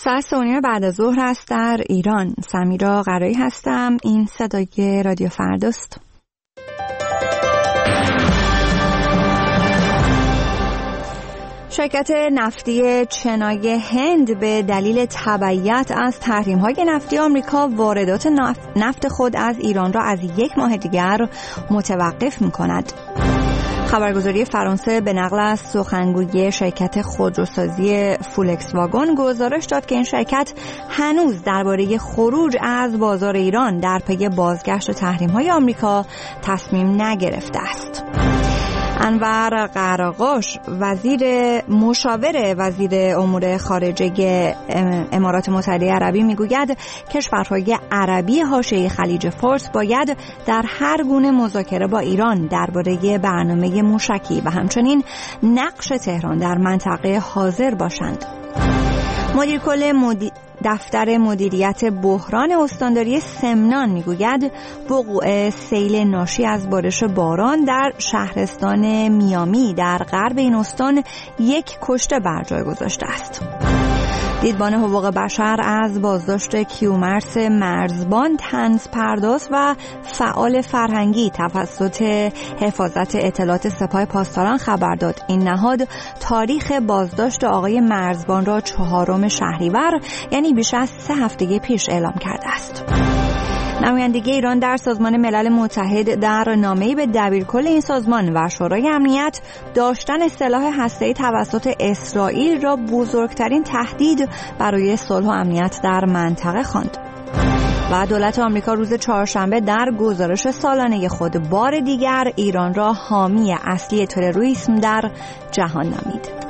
ساعت 3:30 بعد از ظهر است در ایران. سمیرا قرایی هستم. این صدای رادیو فرداست. شرکت نفتی چنای هند به دلیل تبعیت از تحریم‌های نفتی آمریکا واردات نفت خود از ایران را از 1 ماه دیگر متوقف می‌کند. خبرگزاری فرانسه به نقل از سخنگوی شرکت خودروسازی فولکس واگن گزارش داد که این شرکت هنوز درباره خروج از بازار ایران در پی بازگشت تحریم‌های آمریکا تصمیم نگرفته است. انور قراقاش مشاور وزیر امور خارجه امارات متحده عربی میگوید کشورهای عربی حاشیه خلیج فارس باید در هر گونه مذاکره با ایران درباره برنامه موشکی و همچنین نقش تهران در منطقه حاضر باشند. مدیر کل دفتر مدیریت بحران استانداری سمنان میگوید وقوع سیل ناشی از بارش باران در شهرستان میامی در غرب این استان 1 کشته بر جای گذاشته است. دیدبان حقوق بشر از بازداشت کیومرث مرزبان طنزپرداز و فعال فرهنگی توسط حفاظت اطلاعات سپاه پاسداران خبر داد. این نهاد تاریخ بازداشت آقای مرزبان را 4 شهریور یعنی بیش از 3 هفته پیش اعلام کرده است. نمایندگی ایران در سازمان ملل متحد در نامه‌ای به دبیرکل این سازمان و شورای امنیت داشتن سلاح هسته‌ای توسط اسرائیل را بزرگترین تهدید برای صلح و امنیت در منطقه خواند. و دولت آمریکا روز چهارشنبه در گزارش سالانه خود بار دیگر ایران را حامی اصلی تروریسم در جهان نامید.